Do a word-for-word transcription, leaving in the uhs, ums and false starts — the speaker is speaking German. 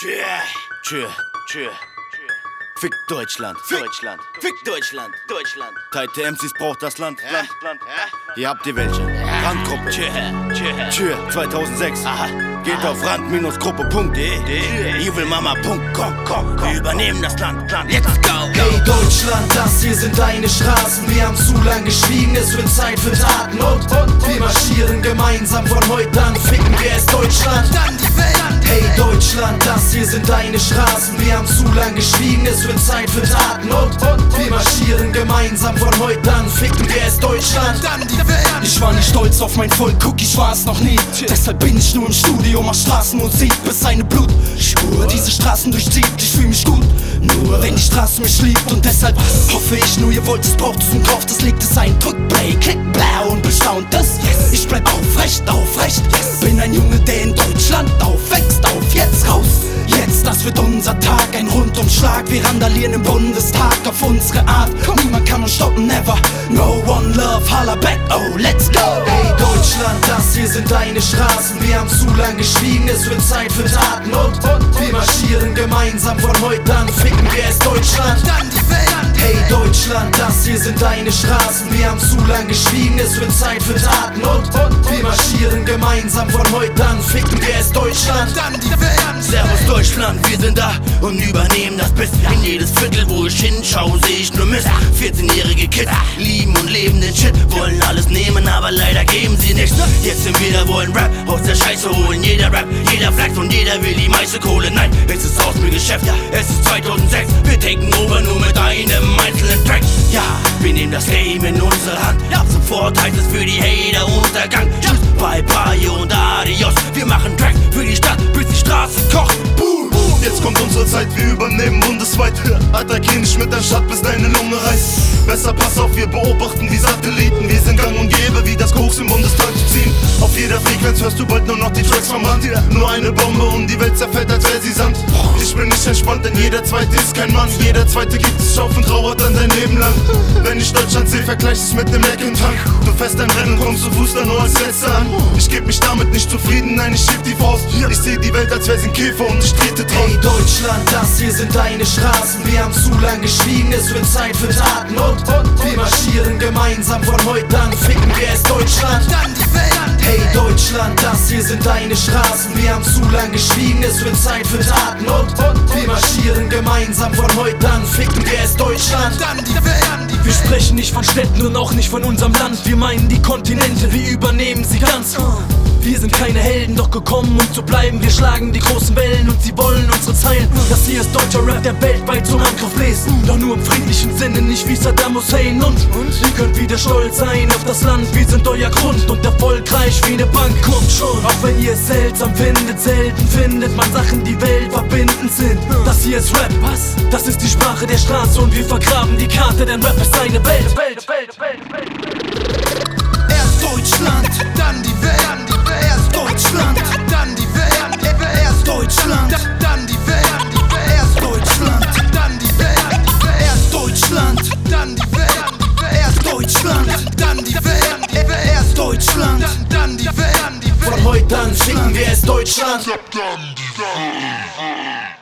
Tschö, tschö. Fick Deutschland, Fick Deutschland, Fick Deutschland, Deutschland. Teite M Cs braucht das Land, ja. Land, Land. Ja. Hier habt ihr welche. Ja. Randgruppe. Tschö, tschö, tschö. zweitausendsechs. Aha. Geht Aha. auf rand Gruppe punkt de. evil mama punkt com. Wir übernehmen das Land, Land. Let's go. Hey Deutschland, das hier sind deine Straßen. Wir haben zu lang geschwiegen, es wird Zeit für Taten. Und, und wir marschieren gemeinsam von heute an. Ficken wir es Deutschland, dann die Welt. Hey Deutschland, das hier sind deine Straßen. Wir haben zu lang geschwiegen, es wird Zeit für Taten. Und, und wir marschieren gemeinsam von heute an. Ficken wir es Deutschland, dann die Welt. Ich war nicht stolz auf mein Volk, guck, ich war es noch nie. Deshalb bin ich nur im Studio, mach Straßenmusik, bis eine Blutspur diese Straßen durchzieht. Ich fühl mich gut, nur wenn die Straße mich liebt. Und deshalb hoffe ich nur, ihr wollt es, braucht es und kauft es, legt es ein. Drückt Play, klick blau und bestaunt es. Yes. Ich bleib aufrecht, aufrecht, yes. Bin ein Junge, der in Deutschland aufwächst, auf jetzt raus. Jetzt, das wird unser Tag, ein Rundumschlag. Wir randalieren im Bundestag auf unsere Art. Niemand kann uns stoppen, never. No one love, holla back, oh let's go. Hey Deutschland, das hier sind deine Straßen. Wir haben zu lang geschwiegen, es wird Zeit für Taten. Und, und wir marschieren gemeinsam von heute an. Ficken wir es Deutschland, dann die Welt. Hey Deutschland, das hier sind deine Straßen. Wir haben zu lang geschwiegen, es wird Zeit für Taten. Und, und wir marschieren gemeinsam von heute an. Ficken wir es Deutschland, dann die Welt. Servus Deutschland, wir sind da und übernehmen das Biss. In jedes Viertel, wo ich hinschaue, seh ich nur Mist. vierzehnjährige Kids lieben und leben den Shit, wollen alles nehmen, aber leider geben sie nichts. Jetzt sind wir da, wollen Rap aus der Scheiße holen. Jeder Rap, jeder flext und jeder will die meiste Kohle. Nein, es ist aus mir Geschäft, ja, es ist zweitausendsechs. Wir taken over nur mit einem einzelnen Track. Ja, wir nehmen das Game in unsere Hand. Ab sofort heißt es für die Hater Untergang. Tschüss, bye bye und adios. Wir machen Tracks für die Stadt, bis die Straße kocht. Boom. Jetzt kommt unsere Zeit, wir übernehmen bundesweit. Attackier nicht mit der Stadt, bis deine Lunge reißt. Besser pass auf, wir beobachten wie Satelliten. Wir sind gang und gäbe, wie das Koks im Bundestag zu ziehen. Auf jeder Frequenz hörst du bald nur noch die Tracks vom Rand. Nur eine Bombe und die Welt zerfällt, als wär sie Sand. Ich bin nicht entspannt, denn jeder Zweite ist kein Mann. Jeder Zweite gibt es Schauf und trauert dann sein Leben lang. Wenn ich Deutschland sehe, vergleich es mit dem Leck im Tank. Du fährst ein Rennen, kommst zu Fuß dann nur als Letzter an. Ich geb mich damit nicht zufrieden, nein, ich schieb die Faust. Ich seh die Welt, als wär sie ein Käfer und ich trete drauf. Hey Deutschland, das hier sind deine Straßen. Wir haben zu lang geschwiegen, es wird Zeit für Taten. Und, und wir marschieren gemeinsam von heute an. Ficken wir es Deutschland, dann die Welt. Hey Deutschland, das hier sind deine Straßen. Wir haben zu lang geschwiegen, es wird Zeit für Taten. Und, und wir marschieren gemeinsam von heute an. Ficken wir es Deutschland, dann die Welt. Wir sprechen nicht von Städten und auch nicht von unserem Land. Wir meinen die Kontinente, wir übernehmen sie ganz. Wir sind keine Helden, doch gekommen, um zu bleiben. Wir schlagen die großen Wellen und sie wollen unsere Zeilen. Das hier ist deutscher Rap, der weltweit zum Angriff bläst. Doch nur im friedlichen Sinne, nicht wie Saddam Hussein. Und, und ihr könnt wieder stolz sein auf das Land. Wir sind euer Grund und erfolgreich wie eine Bank. Kommt schon, auch wenn ihr es seltsam findet. Selten findet man Sachen, die weltverbindend sind. Das hier ist Rap, was? Das ist die Sprache der Straße und wir vergraben die Karte, denn Rap ist eine Welt, Welt, Welt, Welt, Welt. Erst Deutschland, dann die Welt. Erst Deutschland, dann die Welt. Erst Deutschland, dann die Welt. Erst Deutschland, dann die Welt. Erst Deutschland, dann die Welt. Erst Deutschland, dann die Welt. Erst Deutschland, dann die Welt. Von heute an ficken wir es Deutschland.